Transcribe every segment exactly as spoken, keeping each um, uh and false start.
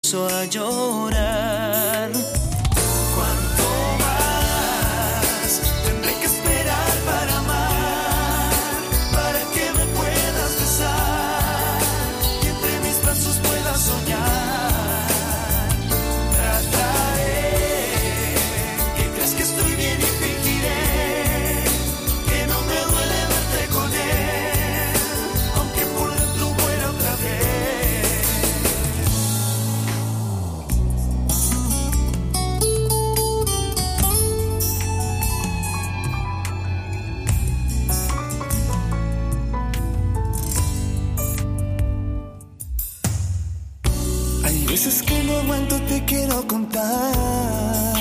empiezo a llorar. ¿Cuánto más tendré que esperar para amar? Para que me puedas besar y entre mis brazos puedas soñar. Trataré que creas que estoy bien y fingiré que no me duele verte con él, aunque por dentro muera otra vez. Hay veces que no aguanto, te quiero contar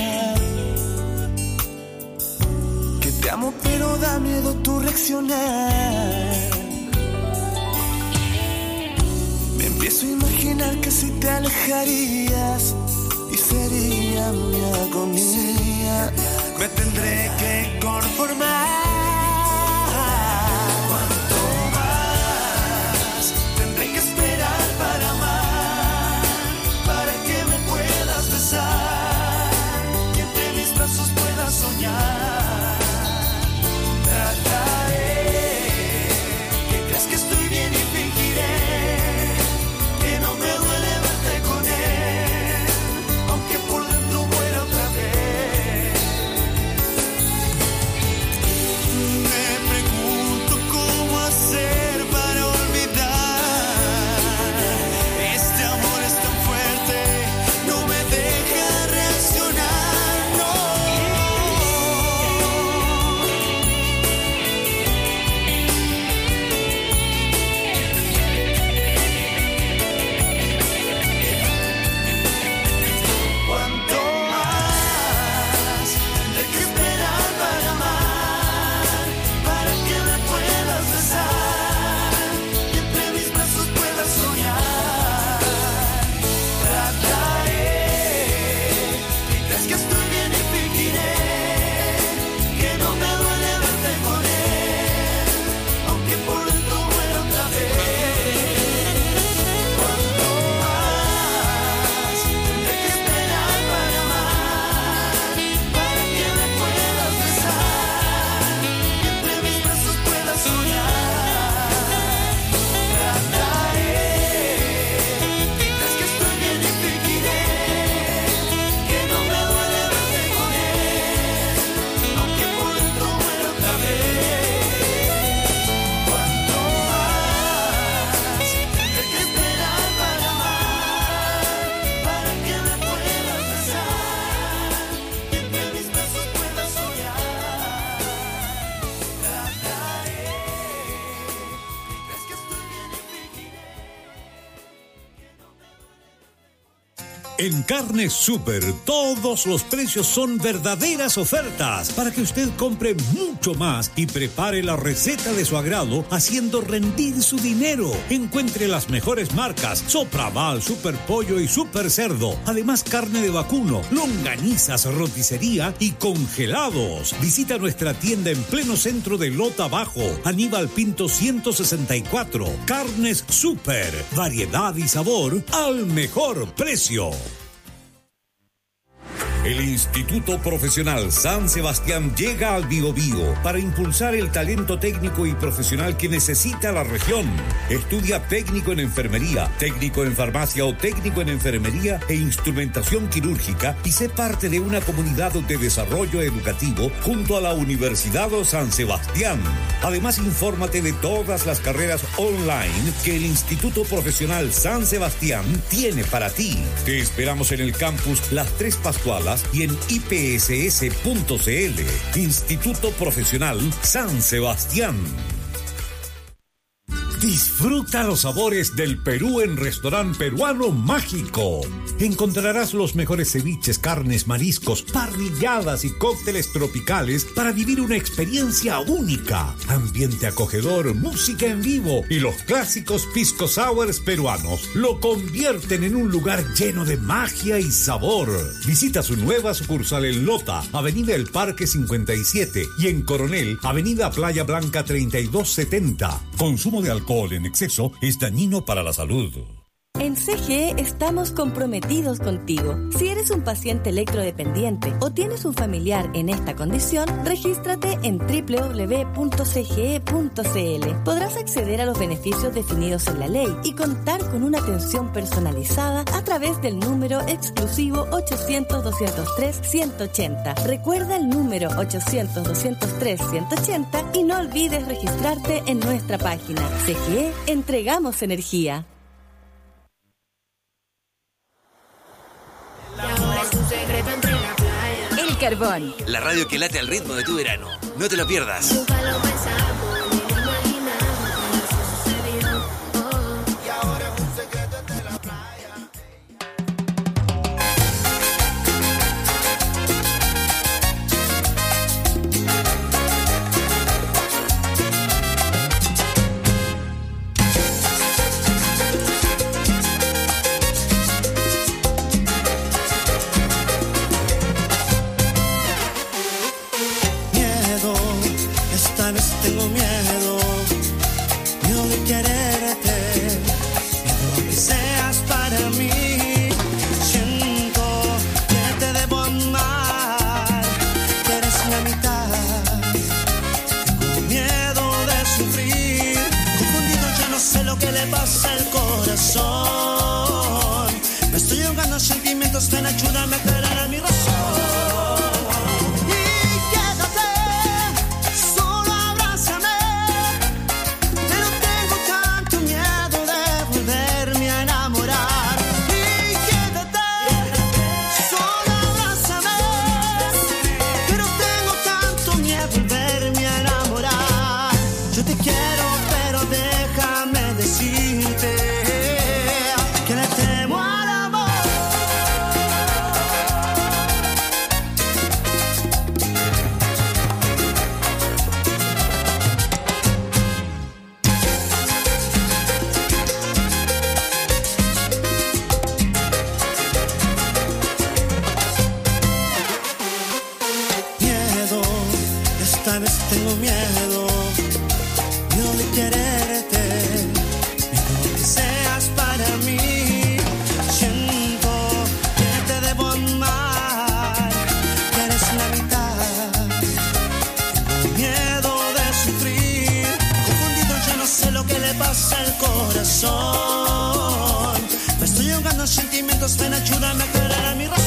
que te amo, pero da miedo tu reaccionar. Me empiezo a imaginar que si te alejarías y sería mi agonía, me tendré que conformar. ¿Cuánto más tendré que esperar para amar? Para que me puedas besar y entre mis brazos puedas soñar. Trataré que creas que estoy bien y fingiré que no me duele verte con él, aunque por dentro muera otra vez. Me pregunto cómo hacer para olvidar. Este amor es tan fuerte, no me deja reaccionar, no. ¿Cuánto más tendré que esperar para amar? Para que me puedas besar y entre mis brazos puedas soñar. Trataré que creas que estoy bien y fingiré que no me duele verte con él, aunque por dentro muera otra vez. ¿Cuánto más tendré que esperar para amar? Para que me puedas besar y entre mis brazos puedas soñar. Trataré que creas que estoy bien y fingiré que no me duele verte con él, aunque por dentro muera otra vez. ¿Cuánto más tendré que esperar para amar? Para que me puedas besar y entre mis brazos puedas soñar. Trataré que creas que estoy bien y fingiré que no me duele. En Carnes Super, todos los precios son verdaderas ofertas para que usted compre mucho más y prepare la receta de su agrado haciendo rendir su dinero. Encuentre las mejores marcas: Sopraval, Super Pollo y Super Cerdo. Además, carne de vacuno, longanizas, roticería y congelados. Visita nuestra tienda en pleno centro de Lota Bajo, Aníbal Pinto ciento sesenta y cuatro. Carnes Super, variedad y sabor al mejor precio. El Instituto Profesional San Sebastián llega al Biobío para impulsar el talento técnico y profesional que necesita la región. Estudia técnico en enfermería, técnico en farmacia o técnico en enfermería e instrumentación quirúrgica y sé parte de una comunidad de desarrollo educativo junto a la Universidad San Sebastián. Además, infórmate de todas las carreras online que el Instituto Profesional San Sebastián tiene para ti. Te esperamos en el campus Las Tres Pascualas y en I P S S punto C L. Instituto Profesional San Sebastián. Disfruta los sabores del Perú en Restaurante Peruano Mágico. Encontrarás los mejores ceviches, carnes, mariscos, parrilladas y cócteles tropicales para vivir una experiencia única. Ambiente acogedor, música en vivo y los clásicos pisco sours peruanos lo convierten en un lugar lleno de magia y sabor. Visita su nueva sucursal en Lota, Avenida El Parque cincuenta y siete, y en Coronel, Avenida Playa Blanca treinta y dos setenta. Consumo de alcohol en exceso es dañino para la salud. En En C G E estamos comprometidos contigo. Si eres un paciente electrodependiente o tienes un familiar en esta condición, regístrate en doble u doble u doble u punto c g e punto c l. Podrás acceder a los beneficios definidos en la ley y contar con una atención personalizada a través del número exclusivo ochocientos, doscientos tres, ciento ochenta. Recuerda el número ochocientos, doscientos tres, ciento ochenta y no olvides registrarte en nuestra página. C G E, entregamos energía. El Carbón. La radio que late al ritmo de tu verano. No te lo pierdas. Tengo miedo, miedo de quererte, miedo de que seas para mí. Siento que te debo amar, que eres la mitad. Tengo miedo de sufrir, confundido ya no sé lo que le pasa al corazón. Me estoy ahogando sentimientos, ven ayúdame a aclarar a mi razón. Tengo miedo, miedo de quererte, miedo de que seas para mí. Siento que te debo amar, que eres la mitad. Tengo miedo de sufrir, confundido ya no sé lo que le pasa al corazón. Me estoy ahogando sentimientos, ven ayúdame a aclarar a mi razón.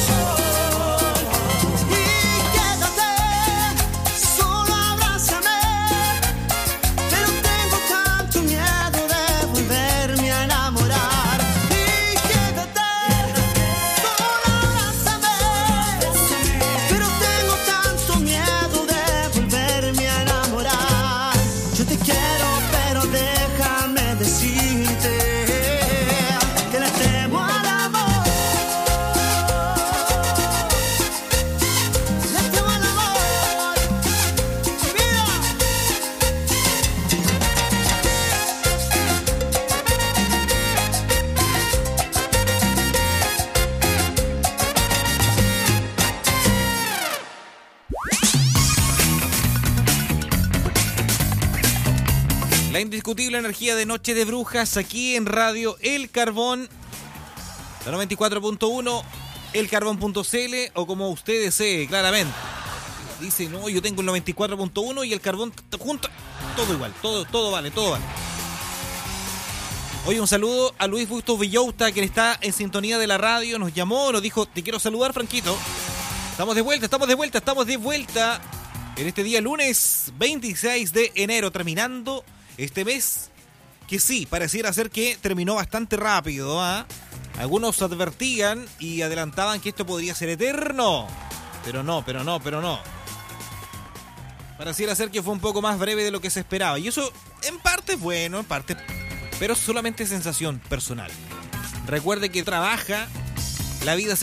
La indiscutible energía de Noche de Brujas aquí en Radio El Carbón, la noventa y cuatro punto uno, el carbón punto c l o como usted desee, claramente. Dice, no, yo tengo el noventa y cuatro punto uno y el Carbón junto, todo igual, todo, todo vale, todo vale. Oye, un saludo a Luis Bustos Villauta, quien está en sintonía de la radio, nos llamó, nos dijo, te quiero saludar, Franquito. Estamos de vuelta, estamos de vuelta, estamos de vuelta en este día lunes veintiséis de enero, terminando este mes que sí, pareciera ser que terminó bastante rápido, ¿eh? Algunos advertían y adelantaban que esto podría ser eterno, pero no, pero no, pero no. Pareciera ser que fue un poco más breve de lo que se esperaba, y eso en parte es bueno, en parte, pero solamente sensación personal. Recuerde que trabaja, la vida se